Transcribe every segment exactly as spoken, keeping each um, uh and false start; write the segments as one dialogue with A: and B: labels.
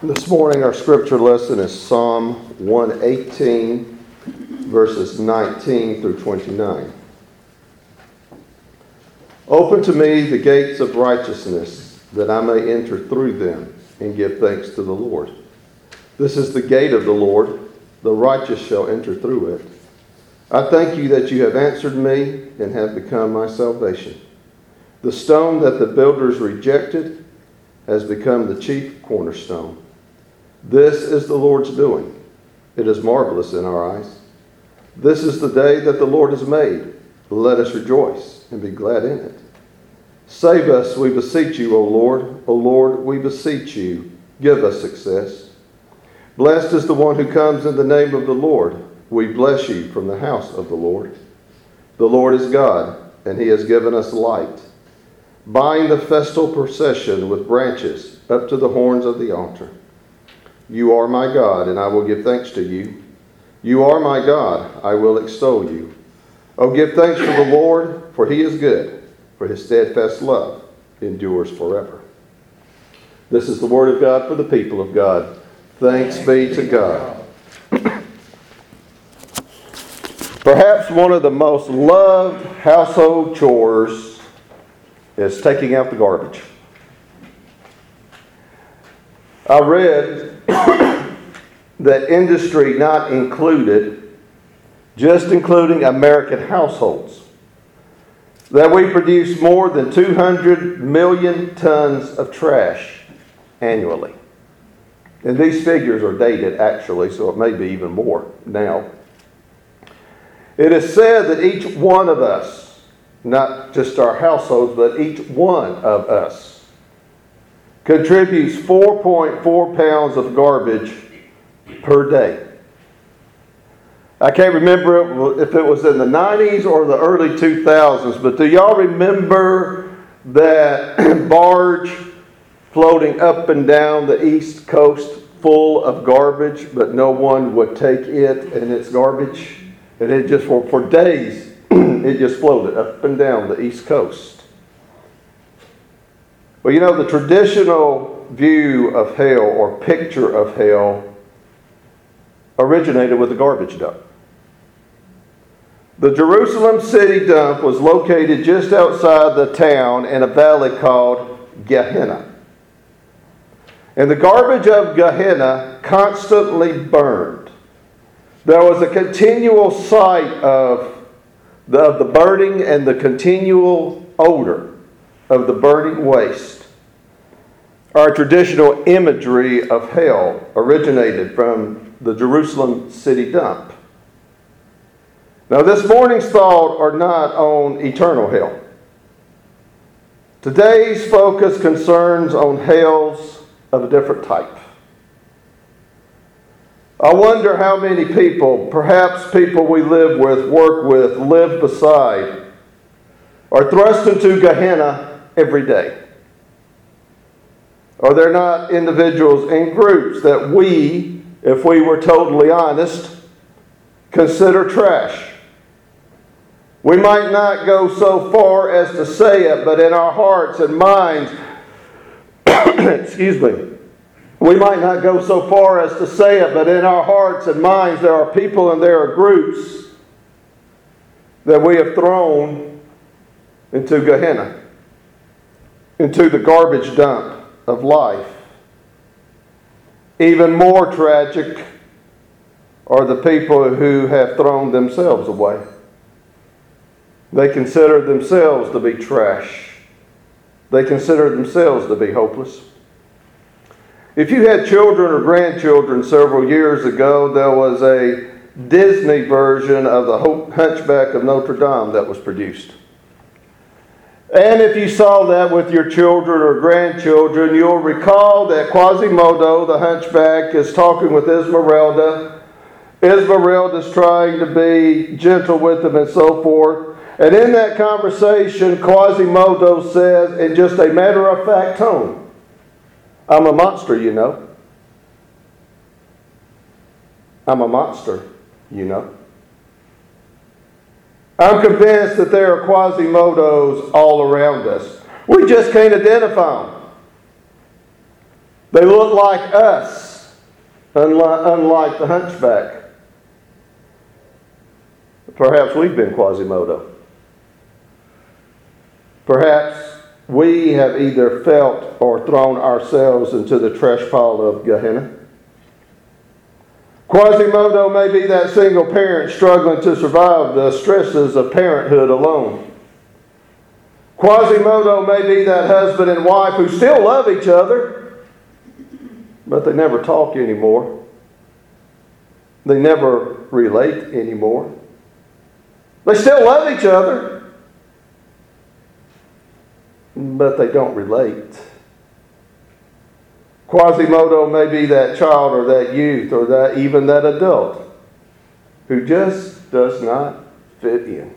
A: This morning our scripture lesson is Psalm one eighteen, verses nineteen through twenty-nine. Open to me the gates of righteousness, that I may enter through them and give thanks to the Lord. This is the gate of the Lord, the righteous shall enter through it. I thank you that you have answered me and have become my salvation. The stone that the builders rejected has become the chief cornerstone. This is the Lord's doing. It is marvelous in our eyes. This is the day that the Lord has made. Let us rejoice and be glad in it. Save us, we beseech you, O Lord. O Lord, we beseech you. Give us success. Blessed is the one who comes in the name of the Lord. We bless you from the house of the Lord. The Lord is God, and he has given us light. Bind the festal procession with branches up to the horns of the altar. You are my God, and I will give thanks to you. You are my God, I will extol you. Oh, give thanks to the Lord, for he is good, for his steadfast love endures forever. This is the word of God for the people of God. Thanks be to God. Perhaps one of the most loved household chores is taking out the garbage. I read that industry not included, just including American households, that we produce more than two hundred million tons of trash annually. And these figures are dated actually, so it may be even more now. It is said that each one of us, not just our households, but each one of us, contributes four point four pounds of garbage per day. I can't remember if it was in the nineties or the early two thousands, but do y'all remember that barge floating up and down the East Coast full of garbage, but no one would take it and its garbage? And it just, for, for days, it just floated up and down the East Coast. Well, you know, the traditional view of hell or picture of hell originated with the garbage dump. The Jerusalem city dump was located just outside the town in a valley called Gehenna. And the garbage of Gehenna constantly burned. There was a continual sight of the, of the burning and the continual odor of the burning waste. Our traditional imagery of hell originated from the Jerusalem city dump. Now, this morning's thought are not on eternal hell. Today's focus concerns on hells of a different type. I wonder how many people, perhaps people we live with, work with, live beside, are thrust into Gehenna every day. Are there not individuals and groups that we, if we were totally honest, consider trash? We might not go so far as to say it, but in our hearts and minds, excuse me, we might not go so far as to say it, but in our hearts and minds there are people and there are groups that we have thrown into Gehenna, into the garbage dump of life. Even more tragic are the people who have thrown themselves away. They consider themselves to be trash. They consider themselves to be hopeless. If you had children or grandchildren several years ago, there was a Disney version of the Hunchback of Notre Dame that was produced. And if you saw that with your children or grandchildren, you'll recall that Quasimodo, the hunchback, is talking with Esmeralda. Esmeralda's trying to be gentle with him and so forth. And in that conversation, Quasimodo says, in just a matter-of-fact tone, I'm a monster, you know. I'm a monster, you know. I'm convinced that there are Quasimodos all around us. We just can't identify them. They look like us, unlike, unlike the hunchback. Perhaps we've been Quasimodo. Perhaps we have either felt or thrown ourselves into the trash pile of Gehenna. Quasimodo may be that single parent struggling to survive the stresses of parenthood alone. Quasimodo may be that husband and wife who still love each other, but they never talk anymore. They never relate anymore. They still love each other, but they don't relate. Quasimodo may be that child or that youth or that even that adult who just does not fit in.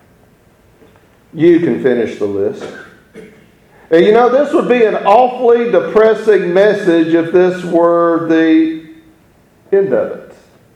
A: You can finish the list. And you know, this would be an awfully depressing message if this were the end of it.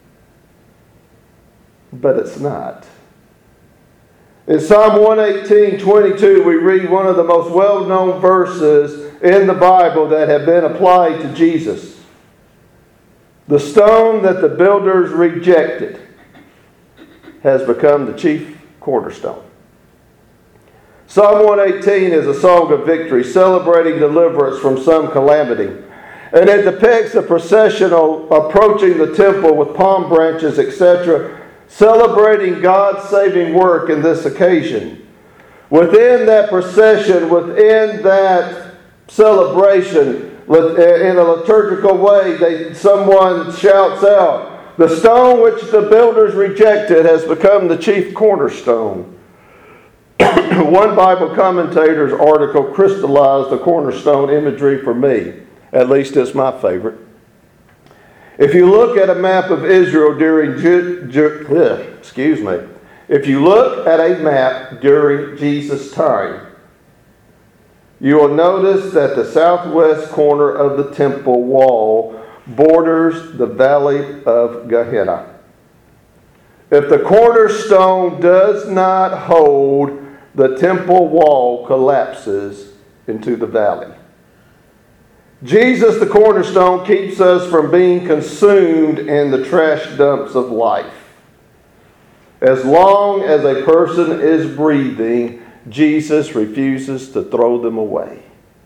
A: But it's not. In Psalm one eighteen, twenty-two, we read one of the most well-known verses in the Bible that have been applied to Jesus. The stone that the builders rejected has become the chief cornerstone. Psalm one eighteen is a song of victory, celebrating deliverance from some calamity. And it depicts a processional approaching the temple with palm branches, et cetera, celebrating God's saving work in this occasion. Within that procession, within that celebration, in a liturgical way, they, someone shouts out, "The stone which the builders rejected has become the chief cornerstone." One Bible commentator's article crystallized the cornerstone imagery for me. At least it's my favorite. If you look at a map of Israel during, Ju- Ju- ugh, excuse me, if you look at a map during Jesus' time, you will notice that the southwest corner of the temple wall borders the valley of Gehenna. If the cornerstone does not hold, the temple wall collapses into the valley. Jesus, the cornerstone, keeps us from being consumed in the trash dumps of life. As long as a person is breathing, Jesus refuses to throw them away.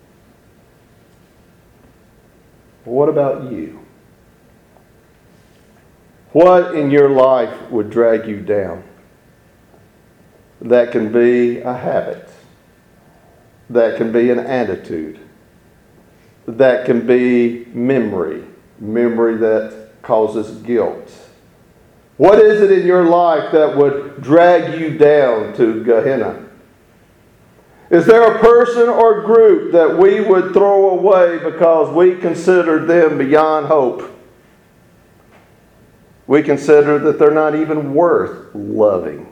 A: What about you? What in your life would drag you down? That can be a habit. That can be an attitude. That can be memory. Memory that causes guilt. What is it in your life that would drag you down to Gehenna? Is there a person or group that we would throw away because we consider them beyond hope? We consider that they're not even worth loving.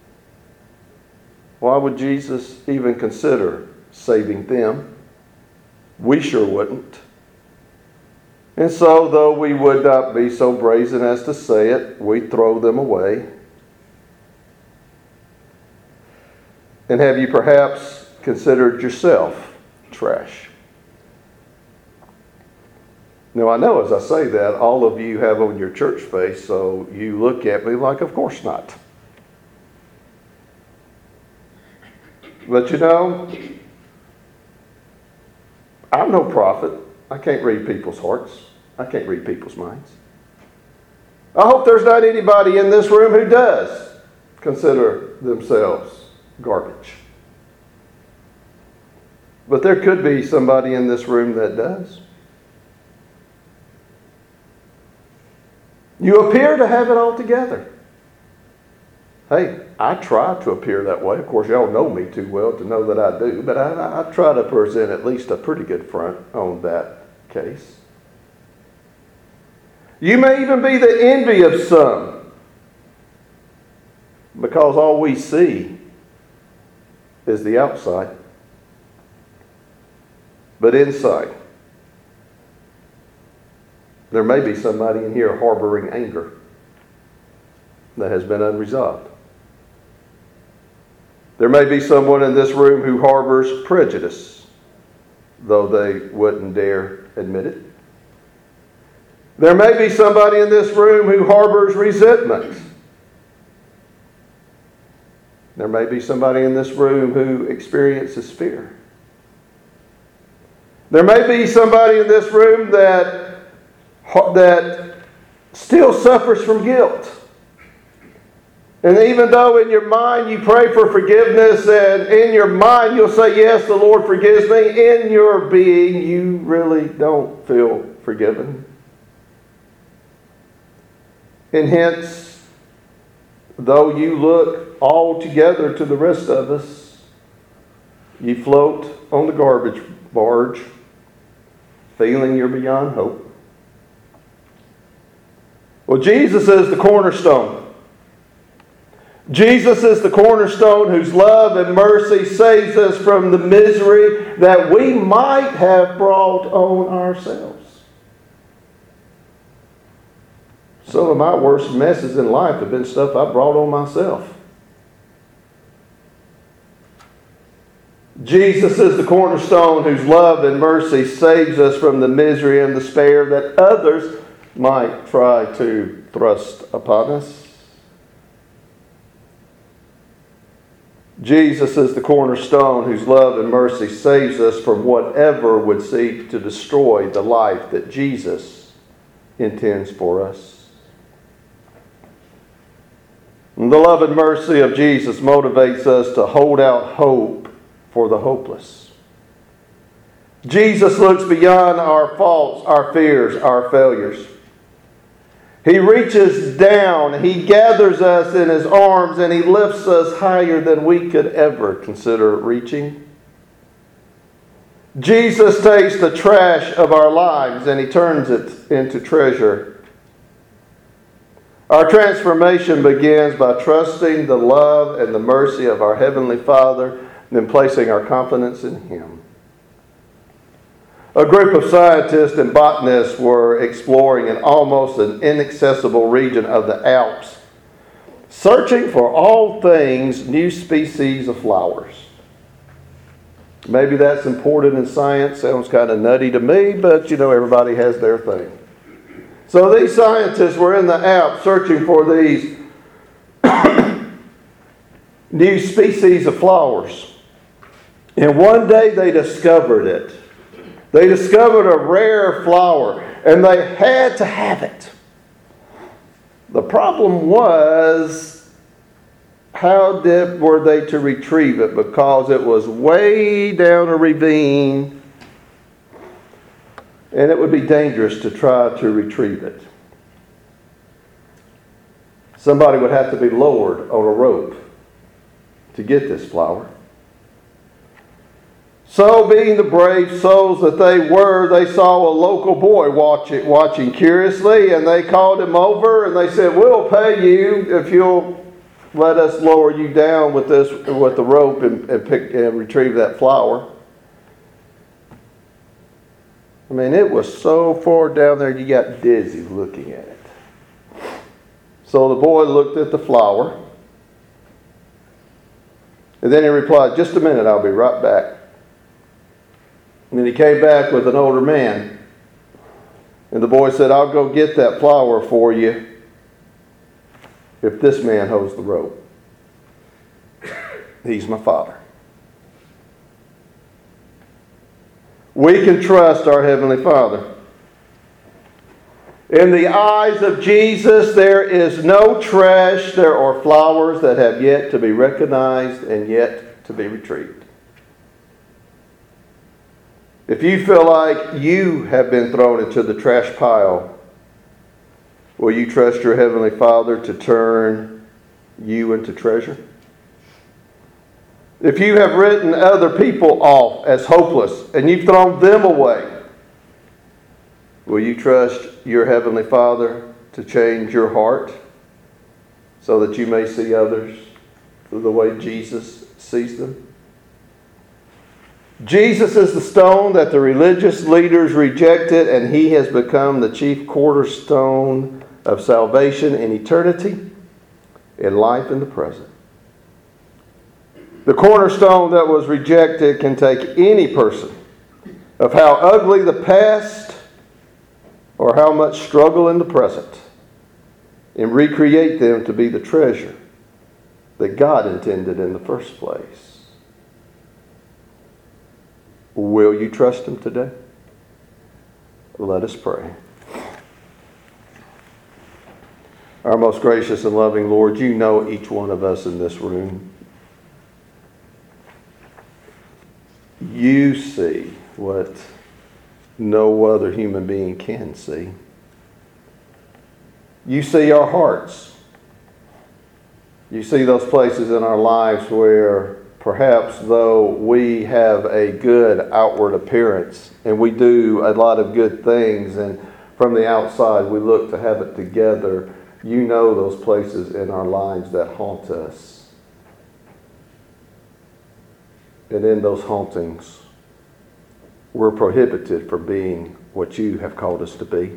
A: Why would Jesus even consider saving them? We sure wouldn't. And so, though we would not be so brazen as to say it, we throw them away. And have you perhaps considered yourself trash? Now, I know as I say that, all of you have on your church face, so you look at me like, of course not. But you know, I'm no prophet. I can't read people's hearts. I can't read people's minds. I hope there's not anybody in this room who does consider themselves garbage. But there could be somebody in this room that does. You appear to have it all together. Hey, I try to appear that way. Of course, y'all know me too well to know that I do, but I, I try to present at least a pretty good front on that case. You may even be the envy of some, because all we see is the outside. But inside, there may be somebody in here harboring anger that has been unresolved. There may be someone in this room who harbors prejudice, though they wouldn't dare admit it. There may be somebody in this room who harbors resentment. There may be somebody in this room who experiences fear. There may be somebody in this room that, that still suffers from guilt. And even though in your mind you pray for forgiveness, and in your mind you'll say, yes, the Lord forgives me, in your being you really don't feel forgiven. And hence, though you look all together to the rest of us, you float on the garbage barge, feeling you're beyond hope. Well, Jesus is the cornerstone. Jesus is the cornerstone whose love and mercy saves us from the misery that we might have brought on ourselves. Some of my worst messes in life have been stuff I brought on myself. Jesus is the cornerstone whose love and mercy saves us from the misery and despair that others might try to thrust upon us. Jesus is the cornerstone whose love and mercy saves us from whatever would seek to destroy the life that Jesus intends for us. And the love and mercy of Jesus motivates us to hold out hope for the hopeless. Jesus looks beyond our faults, our fears, our failures. He reaches down, He gathers us in His arms, and He lifts us higher than we could ever consider reaching. Jesus takes the trash of our lives and He turns it into treasure. Our transformation begins by trusting the love and the mercy of our Heavenly Father, and then placing our confidence in Him. A group of scientists and botanists were exploring an almost an inaccessible region of the Alps, searching for all things new species of flowers. Maybe that's important in science. Sounds kind of nutty to me, but you know, everybody has their thing. So these scientists were in the Alps searching for these new species of flowers. And one day they discovered it. They discovered a rare flower, and they had to have it. The problem was, how did, were they to retrieve it? Because it was way down a ravine, and it would be dangerous to try to retrieve it. Somebody would have to be lowered on a rope to get this flower. So, being the brave souls that they were, they saw a local boy watching, watching curiously, and they called him over and they said, "We'll pay you if you'll let us lower you down with this with the rope and, and pick and retrieve that flower." I mean, it was so far down there you got dizzy looking at it. So the boy looked at the flower, and then he replied, "Just a minute, I'll be right back." And then he came back with an older man. And the boy said, "I'll go get that flower for you if this man holds the rope. He's my father." We can trust our Heavenly Father. In the eyes of Jesus, there is no trash. There are flowers that have yet to be recognized and yet to be retrieved. If you feel like you have been thrown into the trash pile, will you trust your Heavenly Father to turn you into treasure? If you have written other people off as hopeless and you've thrown them away, will you trust your Heavenly Father to change your heart so that you may see others through the way Jesus sees them? Jesus is the stone that the religious leaders rejected, and He has become the chief cornerstone of salvation in eternity, in life in the present. The cornerstone that was rejected can take any person of how ugly the past or how much struggle in the present, and recreate them to be the treasure that God intended in the first place. Will you trust Him today? Let us pray. Our most gracious and loving Lord, you know each one of us in this room. You see what no other human being can see. You see our hearts. You see those places in our lives where perhaps though we have a good outward appearance and we do a lot of good things, and from the outside we look to have it together, you know those places in our lives that haunt us. And in those hauntings, we're prohibited from being what you have called us to be.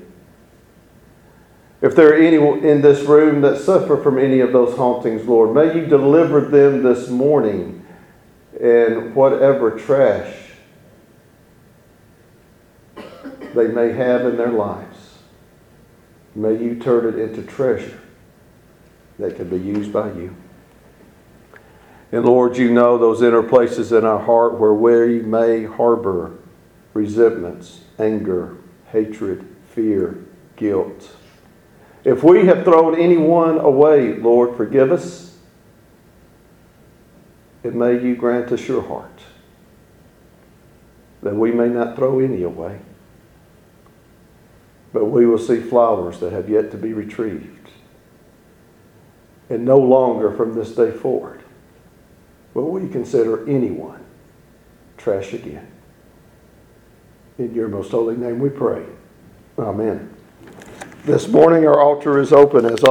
A: If there are any in this room that suffer from any of those hauntings, Lord, may you deliver them this morning, and whatever trash they may have in their lives, may you turn it into treasure that can be used by you. And Lord, you know those inner places in our heart where we may harbor resentments, anger, hatred, fear, guilt. If we have thrown anyone away, Lord, forgive us. And may you grant us your heart, that we may not throw any away, but we will see flowers that have yet to be retrieved. And no longer from this day forward will we consider anyone trash again. In your most holy name we pray. Amen. This morning our altar is open as